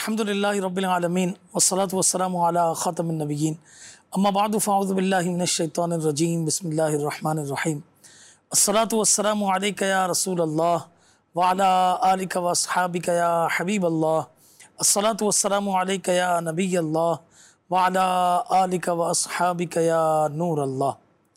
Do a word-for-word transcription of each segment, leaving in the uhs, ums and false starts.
अल्हम्दुलिल्लाहि रब्बिल आलमीन वस्सलातु वस्सलामु अला खातमिन नबिय्यीन अम्मा बअदु फ़अऊज़ु बिल्लाहि मिनश शैतानिर रजीम बिस्मिल्लाहिर रहमानिर रहीम अस्सलातु वस्सलामु अलैका या रसूल अल्लाह व अला आलिका व अस्हाबिका या हबीब अल्लाह अस्सलातु वस्सलामु अलैका या नबी अल्लाह व अला आलिका व अस्हाबिका या नूर अल्लाह।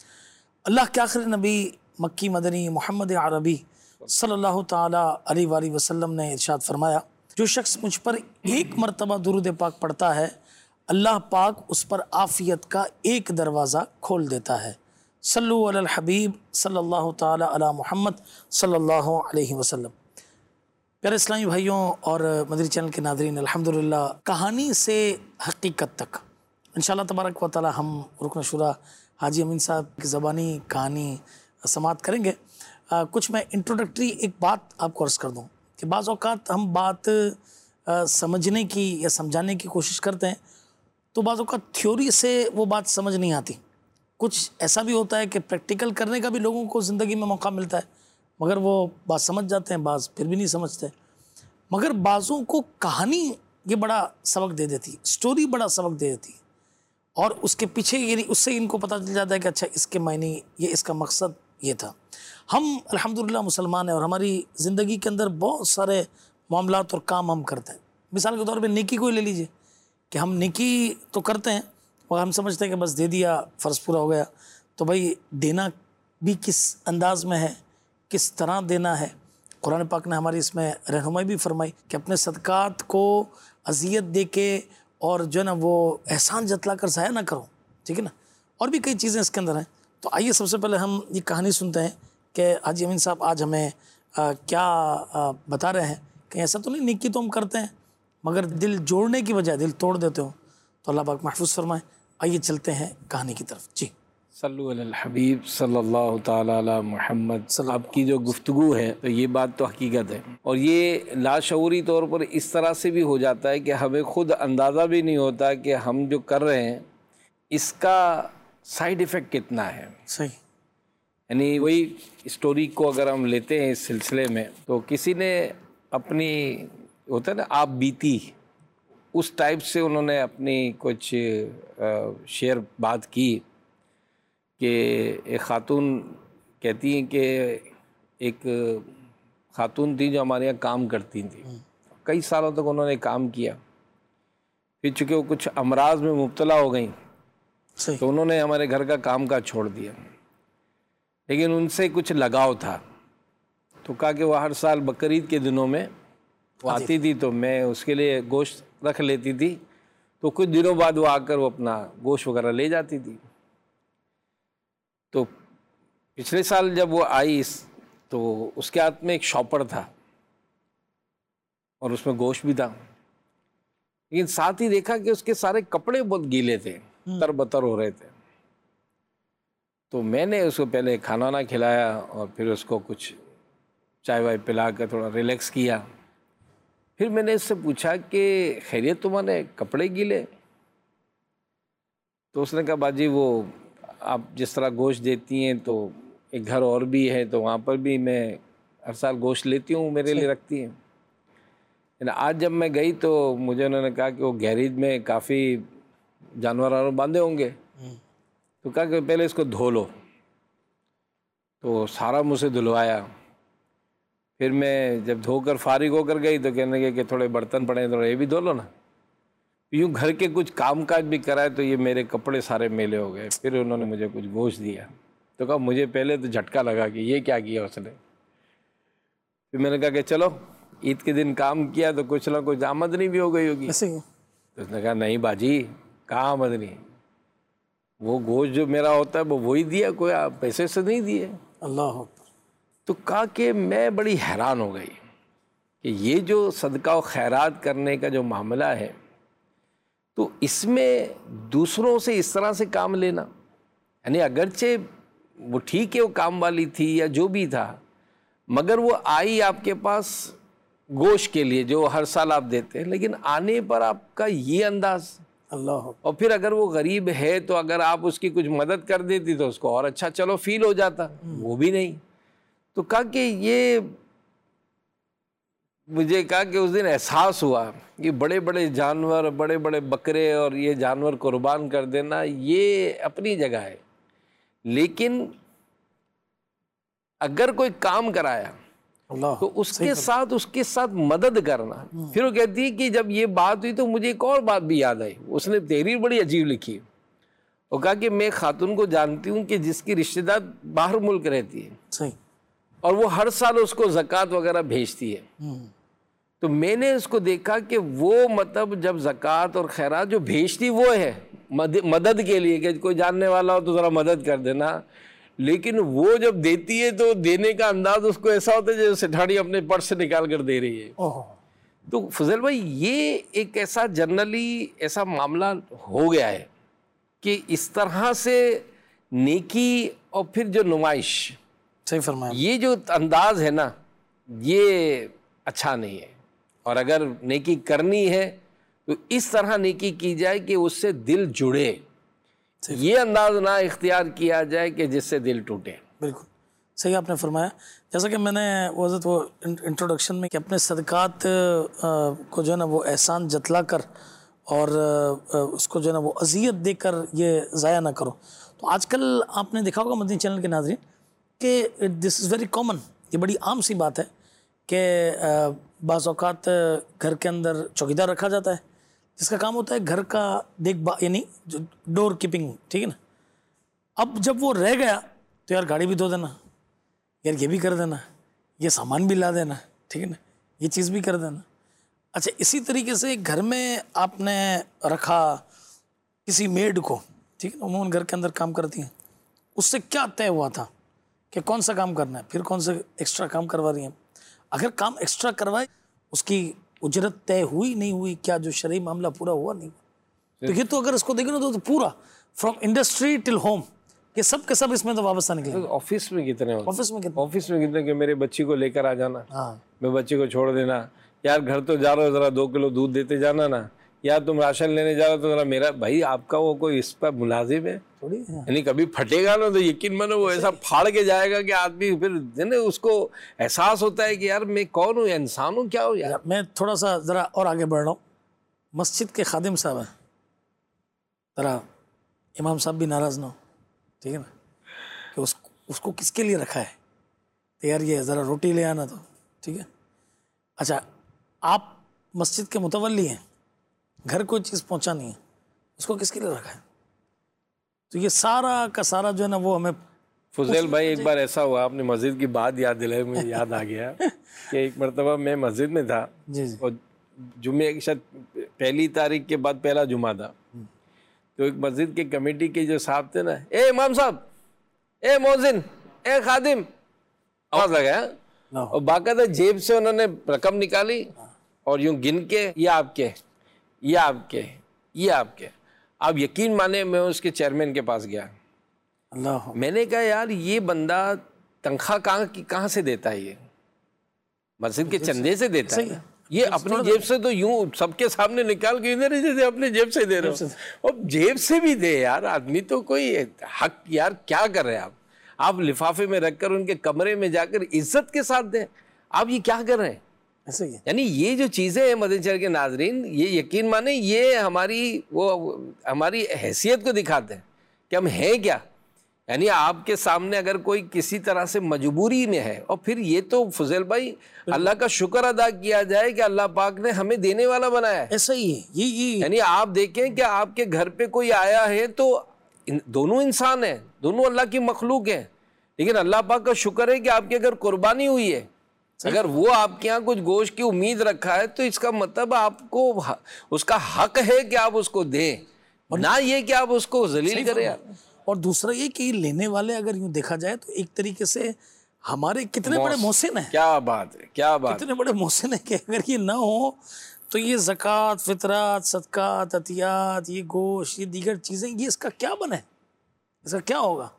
अल्लाह के आखिरी नबी मक्की मदनी मोहम्मद अरबी सल्लल्लाहु ताला अलैहि वसल्लम ने इरशाद फरमाया, जो शख्स मुझ पर एक मरतबा दुरूद पाक पढ़ता है अल्लाह पाक उस पर आफ़ियत का एक दरवाज़ा खोल देता है। सल्लु अलल हबीब सल्लल्लाहु ताला अला मुहम्मद सल्लल्लाहु अलैहि वसल्लम। प्यारे इस्लामी भाइयों और मदरी चैनल के नाज़रीन, अल्हम्दुलिल्लाह कहानी से हकीकत तक इंशाअल्लाह तबारक व तआला हम रुकन शुरा हाजी अमीन साहब की ज़बानी कहानी समात करेंगे। आ, कुछ मैं इंट्रोडक्टरी एक बात आपको अर्ज़ कर दूँ कि बाज़ औक़ात हम बात आ, समझने की या समझाने की कोशिश करते हैं तो बाज़ औक़ात थ्योरी से वो बात समझ नहीं आती। कुछ ऐसा भी होता है कि प्रैक्टिकल करने का भी लोगों को ज़िंदगी में मौका मिलता है, मगर वो बात समझ जाते हैं, बाज़ फिर भी नहीं समझते। मगर बाज़ों को कहानी ये बड़ा सबक दे देती, स्टोरी बड़ा सबक दे देती, और उसके पीछे यानी उससे इनको पता चल जाता है कि अच्छा इसके मायने ये, इसका मकसद ये था। हम अल्हम्दुलिल्लाह मुसलमान हैं और हमारी ज़िंदगी के अंदर बहुत सारे मामलात और काम हम करते हैं। मिसाल के तौर पे नेकी को ही ले लीजिए कि हम नेकी तो करते हैं और हम समझते हैं कि बस दे दिया फ़र्ज़ पूरा हो गया। तो भाई देना भी किस अंदाज़ में है, किस तरह देना है। कुरान पाक ने हमारी इसमें रहनुमाई भी फरमाई कि अपने सदक़ात को अज़ियत दे के और जो है ना वो एहसान जतला कर ज़ाया ना करो, ठीक है ना। और भी कई चीज़ें इसके अंदर हैं। तो आइए सबसे पहले हम ये कहानी सुनते हैं कि हाजी अमीन साहब आज हमें आ, क्या आ, बता रहे हैं। कहीं ऐसा तो नहीं नेकी तो हम करते हैं मगर दिल जोड़ने की बजाय दिल तोड़ देते हो, तो अल्लाह पाक महफूज फरमाए। आइए चलते हैं कहानी की तरफ। जी सल्लु अलल हबीब सल्लल्लाहु ताला अला मुहम्मद। आपकी जो गुफ्तगू है तो ये बात तो हकीकत है, और ये लाशऊरी तौर पर इस तरह से भी हो जाता है कि हमें खुद अंदाज़ा भी नहीं होता कि हम जो कर रहे हैं इसका साइड इफ़ेक्ट कितना है। सही। यानी वही स्टोरी को अगर हम लेते हैं इस सिलसिले में, तो किसी ने अपनी होता है ना आप बीती उस टाइप से उन्होंने अपनी कुछ शेयर बात की कि एक ख़ातून कहती हैं कि एक ख़ातून थी जो हमारे यहाँ काम करती थी। कई सालों तक उन्होंने काम किया, फिर चूँकि वो कुछ अमराज में मुब्तला हो गई तो उन्होंने हमारे घर का काम काज छोड़ दिया। लेकिन उनसे कुछ लगाव था, तो कहा कि वह हर साल बकरीद के दिनों में वो आती थी तो मैं उसके लिए गोश्त रख लेती थी, तो कुछ दिनों बाद वो आकर वो अपना गोश्त वगैरह ले जाती थी। तो पिछले साल जब वो आई तो उसके हाथ में एक शॉपर था और उसमें गोश्त भी था, लेकिन साथ ही देखा कि उसके सारे कपड़े बहुत गीले थे, तरबतर हो रहे थे। तो मैंने उसको पहले खाना वाना खिलाया और फिर उसको कुछ चाय वाय पिला कर थोड़ा रिलैक्स किया। फिर मैंने इससे पूछा कि खैरियत तुम्हारे कपड़े गीले? तो उसने कहा बाजी वो आप जिस तरह गोश्त देती हैं तो एक घर और भी है तो वहाँ पर भी मैं हर साल गोश्त लेती हूँ, मेरे लिए रखती हैं। लेकिन आज जब मैं गई तो मुझे उन्होंने कहा कि वो गैरेज में काफ़ी जानवर वानवर बांधे होंगे, तो कहा कि पहले इसको धो लो। तो सारा मुझसे धुलवाया। फिर मैं जब धोकर फारिग होकर गई तो कहने लगे कि थोड़े बर्तन पड़े हैं, थोड़ा ये भी धो लो ना। यूँ घर के कुछ काम काज भी कराए तो ये मेरे कपड़े सारे मेले हो गए। फिर उन्होंने मुझे कुछ गोश्त दिया, तो कहा मुझे पहले तो झटका लगा कि ये क्या किया उसने। फिर मैंने कहा कि चलो ईद के दिन काम किया तो कुछ ना कुछ आमदनी भी हो गई होगी। तो उसने कहा नहीं बाजी, कहाँ आमदनी, वो गोश्त जो मेरा होता है वो वही दिया, कोई आप पैसे से नहीं दिए। अल्लाह। तो कहा कि मैं बड़ी हैरान हो गई कि ये जो सदका और खैरात करने का जो मामला है, तो इसमें दूसरों से इस तरह से काम लेना, यानी अगरचे वो ठीक है वो काम वाली थी या जो भी था, मगर वो आई आपके पास गोश्त के लिए जो हर साल आप देते हैं, लेकिन आने पर आपका ये अंदाज़। अल्लाह। और फिर अगर वो गरीब है तो अगर आप उसकी कुछ मदद कर देती तो उसको और अच्छा चलो फील हो जाता, वो भी नहीं। तो कहा कि ये मुझे कहा कि उस दिन एहसास हुआ कि बड़े बड़े जानवर, बड़े बड़े बकरे और ये जानवर कुर्बान कर देना ये अपनी जगह है, लेकिन अगर कोई काम कराया तो उसके साथ उसके साथ मदद करना। फिर वो कहती है कि जब ये बात हुई तो मुझे एक और बात भी याद आई, उसने तहरीर बड़ी अजीब लिखी। वो कहा कि मैं खातून को जानती हूँ कि जिसकी रिश्तेदार बाहर मुल्क रहती है सही, और वो हर साल उसको ज़कात वगैरह भेजती है, तो मैंने उसको देखा कि वो मतलब जब ज़कात और खैरात जो भेजती वो है मद, मदद के लिए कि कोई जानने वाला हो तो ज़रा मदद कर देना, लेकिन वो जब देती है तो देने का अंदाज उसको ऐसा होता है जैसे सेठानी अपने पर्स से निकाल कर दे रही है। तो फजल भाई ये एक ऐसा जनरली ऐसा मामला हो गया है कि इस तरह से नेकी और फिर जो नुमाइश, सही फरमाया, ये जो अंदाज है ना ये अच्छा नहीं है। और अगर नेकी करनी है तो इस तरह नेकी की जाए कि उससे दिल जुड़े, ये अंदाज ना इख्तियार किया जाए कि जिससे दिल टूटे। बिल्कुल सही आपने फरमाया। जैसा कि मैंने वो वो इंट्रोडक्शन में कि अपने सदकात को जो है ना वो एहसान जतला कर और उसको जो है ना वो अजियत देकर ये ज़ाया ना करो। तो आजकल आपने देखा होगा मदनी चैनल के नाज़रीन कि दिस इज़ वेरी कॉमन, ये बड़ी आम सी बात है कि बाज़ औक़ात घर के अंदर चौकीदार रखा जाता है जिसका काम होता है घर का देखभाल, यानी जो डोर कीपिंग, ठीक है ना। अब जब वो रह गया तो यार गाड़ी भी धो देना, यार ये भी कर देना, ये सामान भी ला देना, ठीक है ना, ये चीज़ भी कर देना। अच्छा, इसी तरीके से घर में आपने रखा किसी मेड को, ठीक है ना, उन्होंने घर के अंदर काम करती हैं, उससे क्या तय हुआ था कि कौन सा काम करना है, फिर कौन से एक्स्ट्रा काम करवा रही हैं। अगर काम एक्स्ट्रा करवाए उसकी उजरत तय हुई नहीं हुई, क्या जो शरई मामला पूरा हुआ नहीं, तो ये तो अगर इसको देखें ना तो, तो पूरा फ्रॉम इंडस्ट्री टिल होम ये सब के सब इसमें तो वापस निकले। ऑफिस में कितने ऑफिस में कितने ऑफिस में कितने कि मेरे बच्ची को लेकर आ जाना, हाँ, मैं बच्चे को छोड़ देना, यार घर तो जा रहा हो जरा दो किलो दूध देते जाना ना, यार तुम राशन लेने जा रहे हो तो जरा मेरा भाई आपका वो कोई इस पर मुलाजिम है थोड़ी, यानी कभी फटेगा ना तो यकीन मानो वो ऐसा फाड़ के जाएगा कि आदमी फिर उसको एहसास होता है कि यार मैं कौन हूँ, इंसान हूँ, क्या हूँ यार। मैं थोड़ा सा ज़रा और आगे बढ़ रहा हूँ। मस्जिद के खादिम साहब हैं, ज़रा इमाम साहब भी नाराज़ ना हो, ठीक है ना, कि उस, उसको किसके लिए रखा है, तो यार ये ज़रा रोटी ले आना, तो ठीक है। अच्छा, आप मस्जिद के मुतवल्ली हैं, घर कोई चीज़ पहुंचानी है, उसको किसके लिए रखा है, तो ये सारा का सारा जो है ना वो हमें। फुजैल भाई एक बार ऐसा हुआ, आपने मस्जिद की बात याद दिलाई, मुझे याद आ गया कि एक मरतबा मैं मस्जिद में था जी जी, और जुमे की शायद पहली तारीख के बाद पहला जुमा था, तो एक मस्जिद के कमेटी के जो साहब थे ना, ए इमाम साहब, ए मोजिन, ए खादिम, आवाज लगाया और बाकायदा जेब से उन्होंने रकम निकाली और यूं गिन के ये आपके, ये आपके, ये आपके। आप यकीन माने मैं उसके चेयरमैन के पास गया, अल्लाह, मैंने कहा यार ये बंदा तनख्वाह कहाँ की कहाँ से देता है, ये मस्जिद के चंदे से देता है, ये अपनी जेब से तो यूं सबके सामने निकाल के इधर जैसे अपने जेब से दे रहे हो, और जेब से भी दे यार आदमी, तो कोई हक, यार क्या कर रहे हैं आप आप लिफाफे में रखकर उनके कमरे में जाकर इज्जत के साथ दें, आप ये क्या कर रहे हैं। ऐसे ही है। यानी ये जो चीज़ें हैं मदनी चैनल के नाजरीन, ये यकीन माने ये हमारी वो हमारी हैसियत को दिखाते हैं कि हम हैं क्या। यानी आपके सामने अगर कोई किसी तरह से मजबूरी में है, और फिर ये तो फुजैल भाई अल्लाह का शुक्र अदा किया जाए कि अल्लाह पाक ने हमें देने वाला बनाया है। ऐसा ही है ये ये यानी आप देखें कि आपके घर पे कोई आया है तो इन, दोनों इंसान हैं, दोनों अल्लाह की मखलूक हैं, लेकिन अल्लाह पाक का शुक्र है कि आपके अगर कुर्बानी हुई है, अगर वो आपके यहाँ कुछ गोश्त की उम्मीद रखा है तो इसका मतलब आपको उसका हक है कि आप उसको दें, ना ये कि आप उसको जलील करें यार। और दूसरा ये कि लेने वाले अगर यूं देखा जाए तो एक तरीके से हमारे कितने बड़े मोहसिन हैं। क्या बात है, क्या बात, कितने बड़े मोहसिन हैं कि अगर ये ना हो तो ये ज़कात, फितरात, सदकात, अतियात, ये गोश्त, ये दीगर चीज़ें, ये इसका क्या बने, इसका क्या होगा।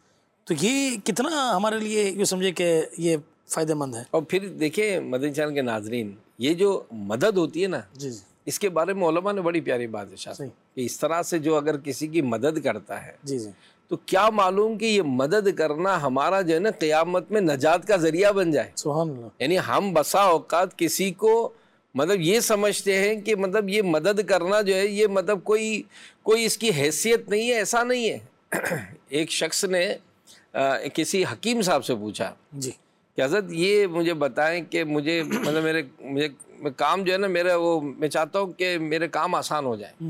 तो ये कितना हमारे लिए ये समझे कि ये फ़ायदेमंद है। और फिर देखिए मदनी चैनल के नाजरीन, ये जो मदद होती है ना, जी जी, इसके बारे में उलमा ने बड़ी प्यारी बात है कि इस तरह से जो अगर किसी की मदद करता है जी जी, तो क्या मालूम कि ये मदद करना हमारा जो है ना क़यामत में नजात का जरिया बन जाए। सुभान अल्लाह। यानी हम बसा औकात किसी को मतलब ये समझते हैं कि मतलब ये मदद करना जो है ये मतलब कोई कोई इसकी हैसियत नहीं है, ऐसा नहीं है। एक शख्स ने आ, किसी हकीम साहब से पूछा जी कि हज़रत ये मुझे बताएं कि मुझे मतलब मेरे मुझे मैं काम जो है ना मेरा वो मैं चाहता हूँ कि मेरे काम आसान हो जाए।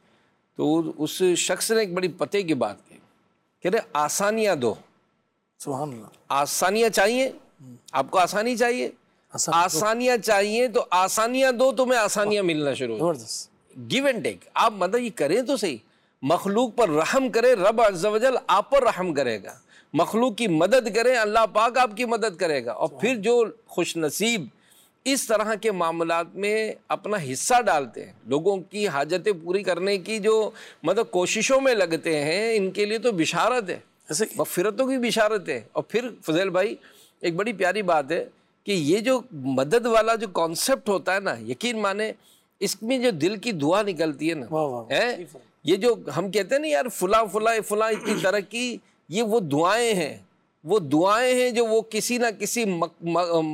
तो उस शख्स ने एक बड़ी पते की बात की, कह रहे आसानियाँ दो। सुभान अल्लाह। आसानियाँ चाहिए आपको, आसानी चाहिए, आसान- आसानियाँ चाहिए तो आसानियाँ दो, तुम्हें आसानियाँ मिलना शुरू हो। जबरदस्त। गिव एंड टेक, आप मतलब ये करें तो सही। मखलूक पर रहम करें, रब अज़्ज़ व जल आप पर रहम करेगा। मखलूक की मदद करें, अल्लाह पाक आपकी मदद करेगा। और फिर जो खुश नसीब इस तरह के मामलात में अपना हिस्सा डालते हैं, लोगों की हाजतें पूरी करने की जो मतलब कोशिशों में लगते हैं, इनके लिए तो बिशारत है, ऐसे कि- मग़फ़िरतों की बिशारत है। और फिर फज़ैल भाई एक बड़ी प्यारी बात है कि ये जो मदद वाला जो कॉन्सेप्ट होता है ना, यकीन माने इसमें जो दिल की दुआ निकलती है ना, वाह वाह है ये जो हम कहते हैं ना यार फुला फुला फुला इतनी तरक्की, ये वो दुआएं हैं, वो दुआएं हैं जो वो किसी ना किसी मक, म,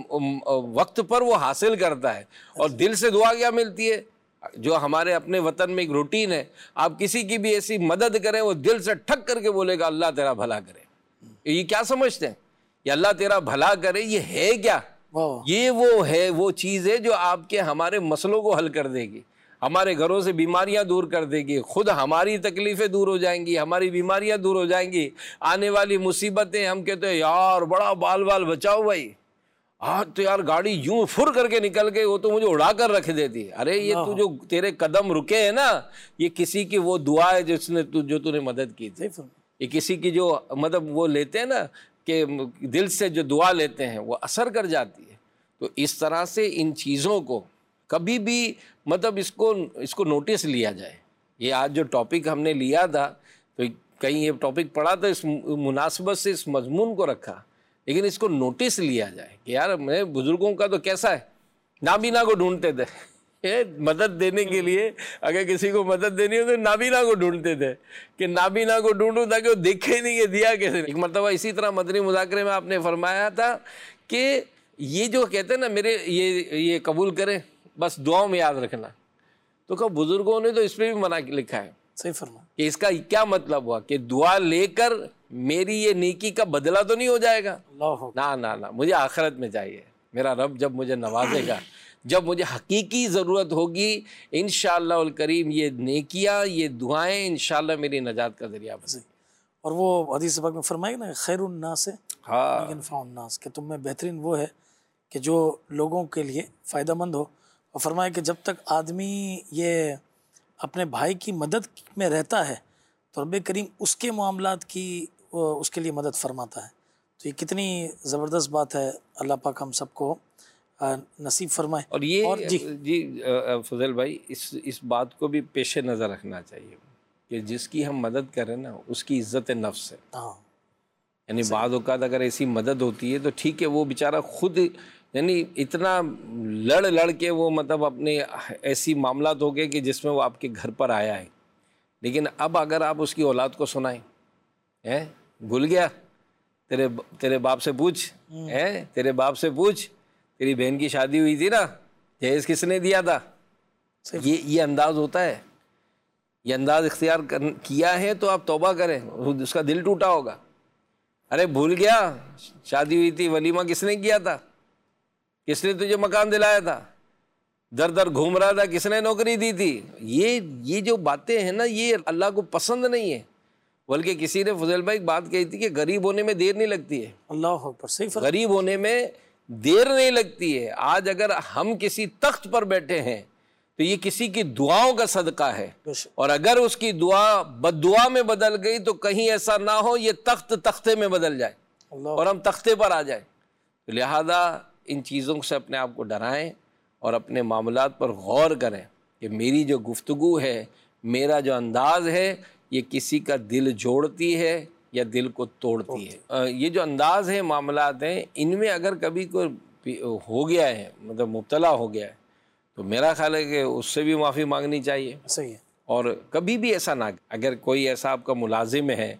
म, वक्त पर वो हासिल करता है। और दिल से दुआ क्या मिलती है, जो हमारे अपने वतन में एक रूटीन है, आप किसी की भी ऐसी मदद करें वो दिल से ठक करके बोलेगा अल्लाह तेरा भला करे। ये क्या समझते हैं, ये अल्लाह तेरा भला करे, ये है क्या? वाह ये वो है, वो चीज़ है जो आपके हमारे मसलों को हल कर देगी, हमारे घरों से बीमारियां दूर कर देगी, खुद हमारी तकलीफ़ें दूर हो जाएंगी, हमारी बीमारियां दूर हो जाएंगी, आने वाली मुसीबतें। हम कहते हैं यार बड़ा बाल बाल बचाओ भाई, आज तो यार गाड़ी यूं फुर करके निकल गई, वो तो मुझे उड़ा कर रख देती है। अरे ये तू जो तेरे कदम रुके हैं ना, ये किसी की वो दुआ है जिसने तू जो तूने मदद की थी। ये किसी की जो मतलब वो लेते हैं ना कि दिल से जो दुआ लेते हैं वो असर कर जाती है। तो इस तरह से इन चीज़ों को कभी भी मतलब इसको इसको नोटिस लिया जाए। ये आज जो टॉपिक हमने लिया था, तो कहीं ये टॉपिक पढ़ा तो इस मुनासिबत से इस मजमून को रखा, लेकिन इसको नोटिस लिया जाए कि यार मैं बुजुर्गों का तो कैसा है, नाबीना को ढूंढते थे मदद देने के लिए। अगर किसी को मदद देनी हो तो नाबीना को ढूंढते थे कि नाबीना को ढूंढूं ताकि वो देखे ही नहीं कि दिया कैसे। एक मरतबा इसी तरह मदनी मुज़ाकरे में आपने फरमाया था कि ये जो कहते हैं ना मेरे ये ये कबूल करें, बस दुआओं में याद रखना। तो कब बुजुर्गों ने तो इस पर भी मना लिखा है, सही फरमा कि इसका क्या मतलब हुआ कि दुआ लेकर मेरी ये नेकी का बदला तो नहीं हो जाएगा। अल्लाह ना ना ना, मुझे आखिरत में चाहिए। मेरा रब जब मुझे नवाजेगा, जब मुझे हकीकी ज़रूरत होगी, इंशाअल्लाह उल करीम ये नेकियां, ये दुआएं इंशाअल्लाह मेरी नजात का जरिया बन। और वो हदीस पाक में फरमाया ना खैरुन नास से हाँ यनफउन नास, कि तुम में बेहतरीन वो है कि जो लोगों के लिए फ़ायदेमंद हो। और फरमाया कि जब तक आदमी ये अपने भाई की मदद में रहता है तो रब करीम उसके मामलात की उसके लिए मदद फरमाता है। तो ये कितनी ज़बरदस्त बात है, अल्लाह पाक हम सबको नसीब फरमाए। और ये और जी जी फजल भाई इस इस बात को भी पेश नज़र रखना चाहिए कि जिसकी हम मदद करें ना उसकी इज़्ज़त नफ्स है। हाँ यानी बाद औक़ात अगर ऐसी मदद होती है तो ठीक है, वो बेचारा खुद यानी इतना लड़ लड़ के वो मतलब अपने ऐसी मामलात हो गए कि जिसमें वो आपके घर पर आया है, लेकिन अब अगर आप उसकी औलाद को सुनाएं, हैं भूल गया, तेरे तेरे बाप से पूछ, हैं तेरे बाप से पूछ, तेरी बहन की शादी हुई थी ना, जहेज़ किसने दिया था। ये ये अंदाज़ होता है, ये अंदाज़ इख्तियार कर किया है तो आप तौबा करें, उसका दिल टूटा होगा। अरे भूल गया, शादी हुई थी, वलीमा किसने किया था, किसने तुझे मकान दिलाया था, दर दर घूम रहा था, किसने नौकरी दी थी। ये ये जो बातें हैं ना, ये अल्लाह को पसंद नहीं है। बल्कि किसी ने फजल भाई एक बात कही थी कि गरीब होने में देर नहीं लगती है। अल्लाह पर सही फरमा। गरीब होने में देर नहीं लगती है। आज अगर हम किसी तख्त पर बैठे हैं तो ये किसी की दुआओं का सदका है, और अगर उसकी दुआ बद्दुआ में बदल गई तो कहीं ऐसा ना हो ये तख्त तख्ते में बदल जाए और हम तख्ते पर आ जाए। तो लिहाजा इन चीज़ों से अपने आप को डराएं और अपने मामलात पर गौर करें कि मेरी जो गुफ्तगू है, मेरा जो अंदाज़ है, ये किसी का दिल जोड़ती है या दिल को तोड़ती है। ये जो अंदाज़ है, मामलात हैं, इनमें अगर कभी कोई हो गया है, मतलब मुब्तला हो गया है, तो मेरा ख्याल है कि उससे भी माफ़ी मांगनी चाहिए। सही है। और कभी भी ऐसा ना, अगर कोई ऐसा आपका मुलाजिम है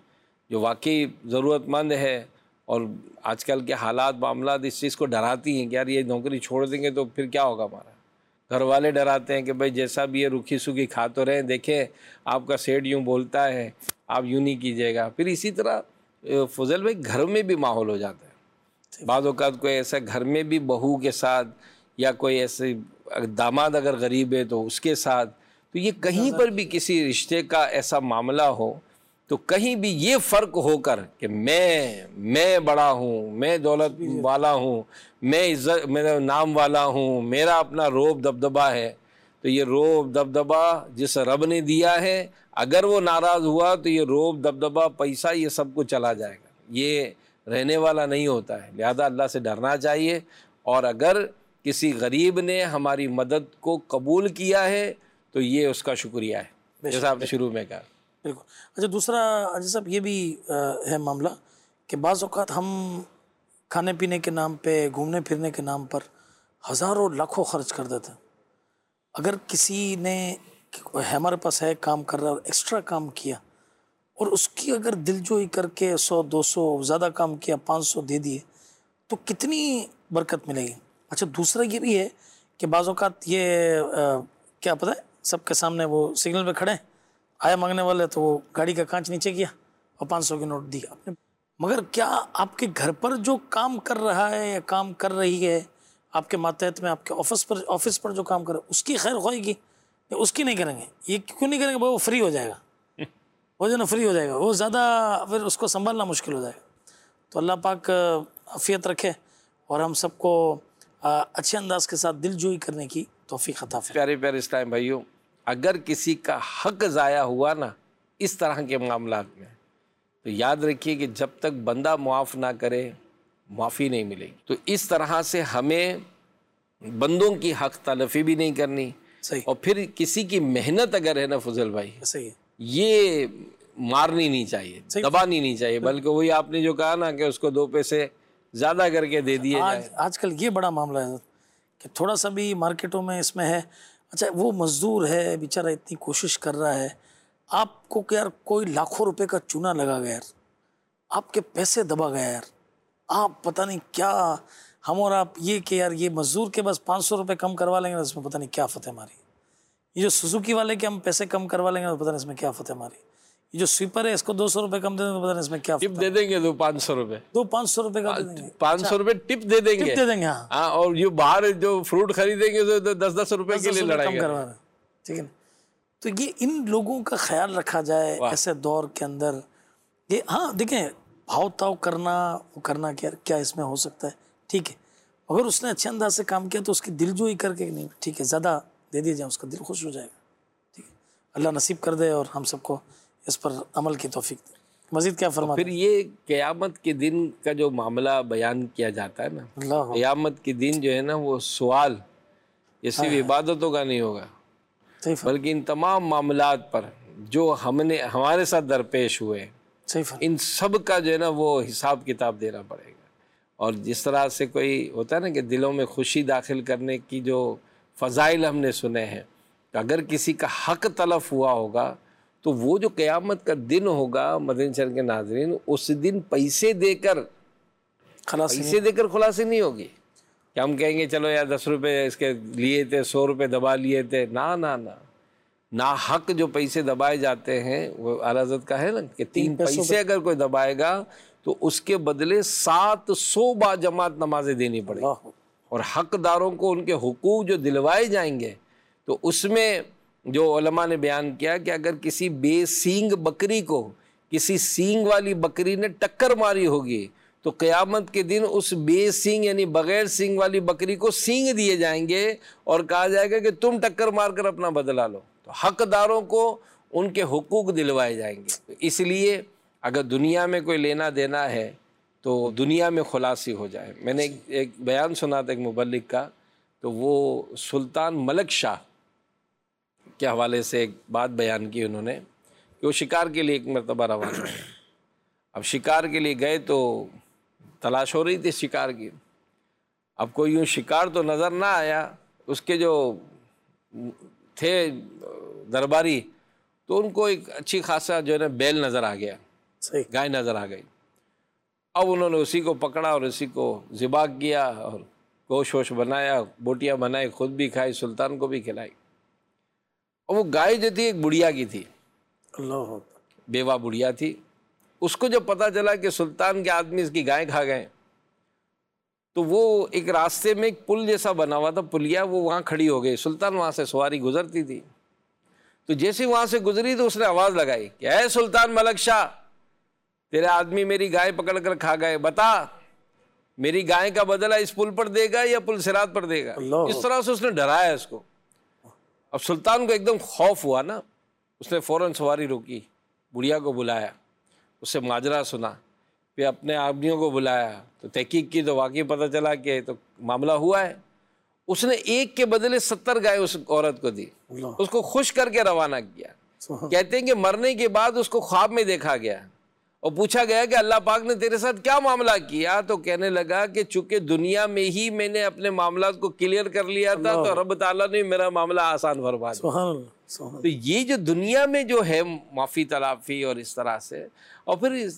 जो वाकई ज़रूरतमंद है, और आजकल के हालात मामलात इस चीज़ को डराती हैं कि यार ये नौकरी छोड़ देंगे तो फिर क्या होगा हमारा। घर वाले डराते हैं कि भाई जैसा भी ये रूखी सूखी खा तो रहे, देखें आपका सेठ यूँ बोलता है, आप यूँ नहीं कीजिएगा। फिर इसी तरह फजल भाई घर में भी माहौल हो जाता है। बाज़ औक़ात कोई ऐसा घर में भी बहू के साथ, या कोई ऐसे दामाद अगर गरीब है तो उसके साथ, तो ये कहीं पर भी किसी रिश्ते का ऐसा मामला हो तो कहीं भी ये फ़र्क होकर कि मैं मैं बड़ा हूँ, मैं दौलत वाला हूँ, मैं इज्जत मेरा नाम वाला हूँ, मेरा अपना रोब दबदबा है, तो ये रोब दबदबा जिस रब ने दिया है, अगर वो नाराज़ हुआ तो ये रोब दबदबा पैसा ये सब कुछ चला जाएगा, ये रहने वाला नहीं होता है। लिहाजा अल्लाह से डरना चाहिए, और अगर किसी गरीब ने हमारी मदद को कबूल किया है तो ये उसका शुक्रिया है, जैसा आपने शुरू में कहा। बिल्कुल। अच्छा, दूसरा अजय साहब ये भी आ, है मामला कि बाज़ औक़ात हम खाने पीने के नाम पे, घूमने फिरने के नाम पर हज़ारों लाखों खर्च कर देते हैं। अगर किसी ने हमारे पास है, काम कर रहा है और एक्स्ट्रा काम किया, और उसकी अगर दिलजोई करके सौ दो सौ ज़्यादा काम किया, पाँच सौ दे दिए, तो कितनी बरकत मिलेगी। अच्छा, दूसरा ये भी है कि बाज़ औक़ात ये आ, क्या पता है, सबके सामने वो सिग्नल पे खड़े हैं, आया मांगने वाले, तो वो गाड़ी का कांच नीचे किया और पाँच सौ की नोट दी आपने। मगर क्या आपके घर पर जो काम कर रहा है या काम कर रही है, आपके मातहत में आपके ऑफिस पर ऑफिस पर जो काम कर रहा है, उसकी खैर ख्वाही या उसकी नहीं करेंगे? ये क्यों नहीं करेंगे? वो फ्री हो जाएगा, वो जो ना फ्री हो जाएगा, वो ज़्यादा फिर उसको संभालना मुश्किल हो जाएगा। तो अल्लाह पाक आफियत रखे और हम सबको अच्छे अंदाज के साथ दिलजोई करने की तौफीक अता फरमाए। प्यारे प्यारे इस्लाम भाइयों, अगर किसी का हक ज़ाया हुआ ना इस तरह के मामलात में, तो याद रखिए कि जब तक बंदा मुआफ़ ना करे माफ़ी नहीं मिलेगी। तो इस तरह से हमें बंदों की हक तलफ़ी भी नहीं करनी। सही। और फिर किसी की मेहनत अगर है ना फजल भाई, सही है, ये मारनी नहीं चाहिए, दबानी नहीं चाहिए, बल्कि वही आपने जो कहा ना कि उसको दो पैसे ज़्यादा करके दे दिए आज जाए। आजकल ये बड़ा मामला है कि थोड़ा सा भी मार्केटों में इसमें है। अच्छा, वो मजदूर है बेचारा, इतनी कोशिश कर रहा है, आपको क्या यार कोई लाखों रुपए का चूना लगा गया यार, आपके पैसे दबा गया यार, आप पता नहीं क्या, हम और आप ये कि यार ये मजदूर के बस पाँच सौ रुपये कम करवा लेंगे, इसमें पता नहीं क्या फतेह मारी। ये जो सुजुकी वाले के हम पैसे कम करवा लेंगे तो पता नहीं इसमें क्या फतेह मारी। ये जो स्वीपर है इसको दो सौ रुपये कम दे देंगे तो पता नहीं इसमें क्या टिप दे देंगे, दो पाँच सौ रुपये दो पाँच सौ रुपये का दे देंगे, पाँच सौ रुपये टिप दे देंगे, टिप दे देंगे। हाँ, हाँ, और जो बाहर जो फ्रूट खरीदेंगे तो दस दस रुपए के लिए लड़ाई कम करवा रहे, ठीक है ना। तो ये इन लोगों का ख्याल रखा जाए ऐसे दौर के अंदर। ये हाँ देखें, भाव ताव करना वो करना क्या क्या इसमें हो सकता है, ठीक है, अगर उसने अच्छे अंदाज से काम किया तो उसकी दिलजोई करके नहीं, ठीक है, ज़्यादा दे दिया जाए, उसका दिल खुश हो जाएगा, ठीक है। अल्लाह नसीब कर दे और हम सबको इस पर अमल की तौफीक दे। मजीद क्या फरमा? फिर ये क़यामत के दिन का जो मामला बयान किया जाता है ना, क़यामत के दिन जो है ना वो सवाल ये सिर्फ इबादतों का नहीं होगा, बल्कि इन तमाम मामलात पर जो हमने हमारे साथ दरपेश हुए, इन सब का जो है ना वो हिसाब किताब देना पड़ेगा। और जिस तरह से कोई होता है ना कि दिलों में खुशी दाखिल करने की जो फ़ज़ाइल हमने सुने हैं, तो अगर किसी का हक तलफ़ हुआ होगा तो वो जो क़यामत का दिन होगा मदीना शरीफ के नाज़रीन, उस दिन पैसे देकर पैसे देकर खुलासी नहीं होगी कि हम कहेंगे चलो यार दस रुपये इसके लिए थे, सौ रुपये दबा लिए थे, ना ना ना ना हक जो पैसे दबाए जाते हैं वो आला हज़रत का है ना कि तीन पैसे अगर कोई दबाएगा तो उसके बदले सात सौ बाजमात नमाजें देनी पड़ेगी। और हकदारों को उनके हुकूक जो दिलवाए जाएंगे, तो उसमें जो उलमा ने बयान किया कि अगर किसी बेसींग बकरी को किसी सींग वाली बकरी ने टक्कर मारी होगी तो क़यामत के दिन उस बेसींग यानी बग़ैर सींग वाली बकरी को सींग दिए जाएंगे और कहा जाएगा कि तुम टक्कर मारकर अपना बदला लो। तो हकदारों को उनके हुकूक दिलवाए जाएंगे। इसलिए अगर दुनिया में कोई लेना देना है तो दुनिया में खुलासी हो जाए। मैंने एक, एक बयान सुना था एक मुबल्लिग का, तो वो सुल्तान मलक शाह के हवाले से एक बात बयान की उन्होंने कि वो शिकार के लिए एक मरतबा रवाना हुए। अब शिकार के लिए गए तो तलाश हो रही थी शिकार की। अब कोई यूँ शिकार तो नज़र ना आया, उसके जो थे दरबारी तो उनको एक अच्छी खासा जो है ना बैल नज़र आ गया। सही। गाय नजर आ गई। अब उन्होंने उसी को पकड़ा और उसी को ज़िबा किया और गोश वोश बनाया, बोटियां बनाई, खुद भी खाई, सुल्तान को भी खिलाई। और वो गाय जो थी एक बुढ़िया की थी, अल्लाह, बेवा बुढ़िया थी। उसको जब पता चला कि सुल्तान के आदमी इसकी गाय खा गए, तो वो एक रास्ते में एक पुल जैसा बना हुआ था, पुलिया, वो वहाँ खड़ी हो गई। सुल्तान वहाँ से सवारी गुजरती थी, तो जैसे वहाँ से गुजरी तो उसने आवाज़ लगाई कि ऐ सुल्तान मलक शाह, तेरे आदमी मेरी गाय पकड़ कर खा गए, बता मेरी गाय का बदला इस पुल पर देगा या पुल सिरात पर देगा। इस तरह से उसने डराया इसको। अब सुल्तान को एकदम खौफ हुआ ना, उसने फौरन सवारी रोकी, बुढ़िया को बुलाया, उससे माजरा सुना, फिर अपने आदमियों को बुलाया, तो तहकीक की तो वाकई पता चला कि तो मामला हुआ है। उसने एक के बदले सत्तर गाय उस औरत को दी, उसको खुश करके रवाना किया। कहते हैं कि मरने के बाद उसको ख्वाब में देखा गया और पूछा गया कि अल्लाह पाक ने तेरे साथ क्या मामला किया, तो कहने लगा कि चूंकि दुनिया में ही मैंने अपने मामला को क्लियर कर लिया था, तो रब ताला ने मेरा मामला आसान फरमा दिया। तो ये जो दुनिया में जो है माफ़ी तलाफ़ी और इस तरह से, और फिर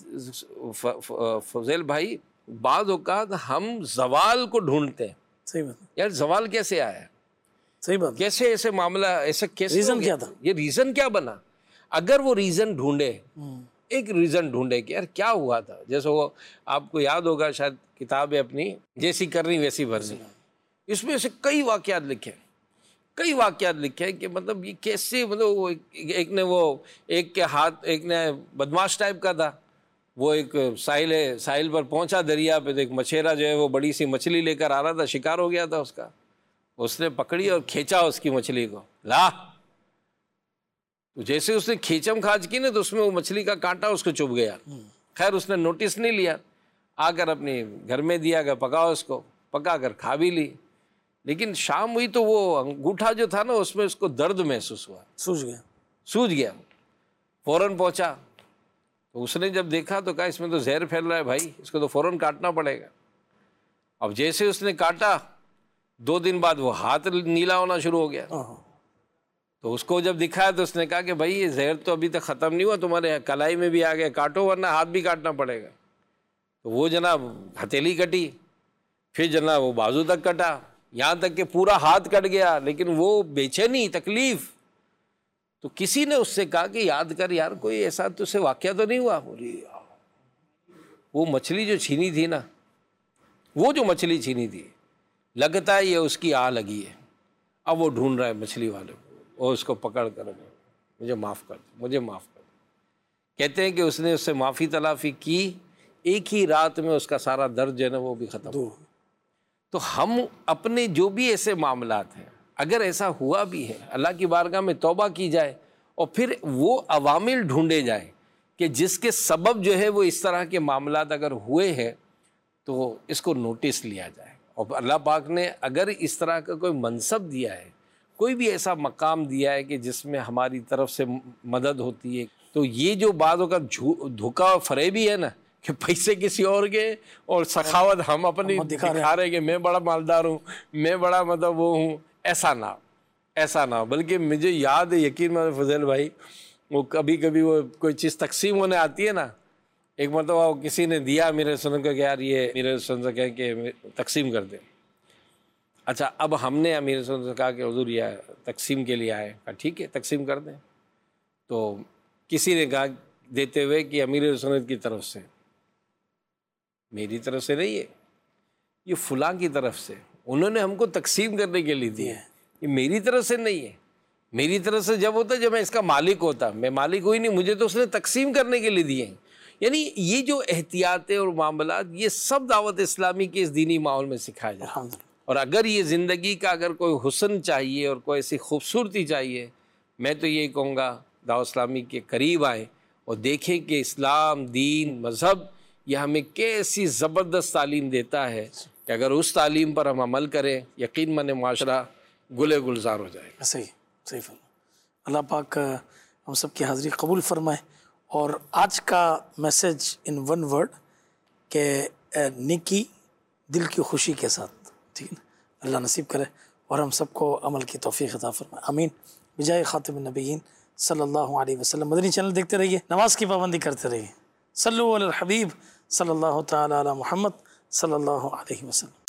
फजल भाई बाद औक़ात हम जवाल को ढूंढते हैं। सही बात। यार जवाल कैसे आया, सही बात, कैसे ऐसे मामला, ऐसे कैसे रीज़न क्या था, ये रीज़न क्या बना। अगर वो रीज़न ढूंढे, एक रीज़न ढूंढे कि यार क्या हुआ था। जैसे वो आपको याद होगा शायद, किताब है अपनी जैसी करनी वैसी भरनी, इसमें से कई वाक़यात लिखे, कई वाक़यात लिखे हैं कि मतलब ये कैसे, मतलब वो एक, एक ने वो एक के हाथ, एक ने बदमाश टाइप का था, वो एक साहिल है, साहिल पर पहुंचा दरिया पे, तो एक मछेरा जो है वो बड़ी सी मछली लेकर आ रहा था, शिकार हो गया था उसका, उसने पकड़ी और खींचा उसकी मछली को, ला, तो जैसे उसने खींचम खाज की ना, तो उसमें वो मछली का कांटा उसको चुभ गया। खैर उसने नोटिस नहीं लिया, आकर अपने घर में दिया गया, पकाओ उसको, पका कर खा भी ली। लेकिन शाम हुई तो वो अंगूठा जो था ना, उसमें उसको दर्द महसूस हुआ, सूझ गया, सूझ गया। फौरन पहुंचा, तो उसने जब देखा तो कहा इसमें तो जहर फैल रहा है भाई, इसको तो फौरन काटना पड़ेगा। अब जैसे उसने काटा, दो दिन बाद वो हाथ नीला होना शुरू हो गया। तो उसको जब दिखाया तो उसने कहा कि भाई ये जहर तो अभी तक ख़त्म नहीं हुआ, तुम्हारे कलाई में भी आ गया, काटो वरना हाथ भी काटना पड़ेगा। तो वो जनाब हथेली कटी, फिर जनाब वो बाजू तक कटा, यहाँ तक कि पूरा हाथ कट गया, लेकिन वो बेचैनी, तकलीफ। तो किसी ने उससे कहा कि याद कर यार, कोई ऐसा तुझसे वाक़या तो नहीं हुआ। बोली वो मछली जो छीनी थी ना, वो जो मछली छीनी थी, लगता है ये उसकी आ लगी है। अब वो ढूंढ रहा है मछली वाले को, और उसको पकड़ कर मुझे माफ़ कर दो, मुझे माफ़ कर दो। कहते हैं कि उसने उससे माफ़ी तलाफ़ी की, एक ही रात में उसका सारा दर्द जो है ना वो भी ख़त्म हो। तो हम अपने जो भी ऐसे मामलात हैं, अगर ऐसा हुआ भी है, अल्लाह की बारगाह में तौबा की जाए और फिर वो अवामिल ढूंढे जाए कि जिसके सबब जो है वो इस तरह के मामलात अगर हुए हैं, तो इसको नोटिस लिया जाए। और अल्लाह पाक ने अगर इस तरह का कोई मनसब दिया है, कोई भी ऐसा मकाम दिया है कि जिसमें हमारी तरफ से मदद होती है, तो ये जो बातों का धोखा और फरेबी है ना, कि पैसे किसी और के और सखावत हम अपनी दिखा रहे हैं कि मैं बड़ा मालदार हूँ, मैं बड़ा मतलब वो हूँ, ऐसा ना ऐसा ना बल्कि मुझे याद है, यकीन मानो फजल भाई, वो कभी कभी वो कोई चीज़ तकसीम होने आती है ना, एक मतलब वो किसी ने दिया मेरे सुन को कि यार ये मेरे सुन से कहें कि तकसीम कर दे। अच्छा, अब हमने अमीर सुन से कहा कि हुजूर ये तकसीम के लिए आए, कहा ठीक है तकसीम कर दें। तो किसी ने कहा देते हुए कि अमीर सुन्नत की तरफ से, मेरी तरफ से नहीं है, ये फुला की तरफ से, उन्होंने हमको तकसीम करने के लिए दिए, ये मेरी तरफ से नहीं है। मेरी तरफ से जब होता जब मैं इसका मालिक होता, मैं मालिक हुई नहीं, मुझे तो उसने तकसीम करने के लिए दिए। यानी ये जो एहतियातें और मामलात, ये सब दावत इस्लामी के इस दीनी माहौल में सिखाया जाए। और अगर ये ज़िंदगी का अगर कोई हुस्न चाहिए और कोई ऐसी खूबसूरती चाहिए, मैं तो यही कहूँगा दावत इस्लामी के करीब आए और देखें कि इस्लाम दीन मज़हब ये हमें कैसी ज़बरदस्त तालीम देता है कि अगर उस तालीम पर हम अमल करें, यकीन मन माशरा गुले गुलजार हो जाएगा। सही सही फरमा। अल्लाह पाक हम सब की हाज़िरी कबूल फरमाए। और आज का मैसेज इन वन वर्ड के नेकी दिल की खुशी के साथ, ठीक है ना, अल्लाह नसीब करे और हम सबको अमल की तौफीक अता फरमाए, आमीन। बिजाय खातिमुन नबिय्यीन सल्लल्लाहु अलैहि वसल्लम। मदनी चैनल देखते रहिए, नमाज की पाबंदी करते रहिए। सल्लु अलल हबीब सल्लल्लाहु तआला अला मुहम्मद सल्लल्लाहु अलैहि वसल्लम।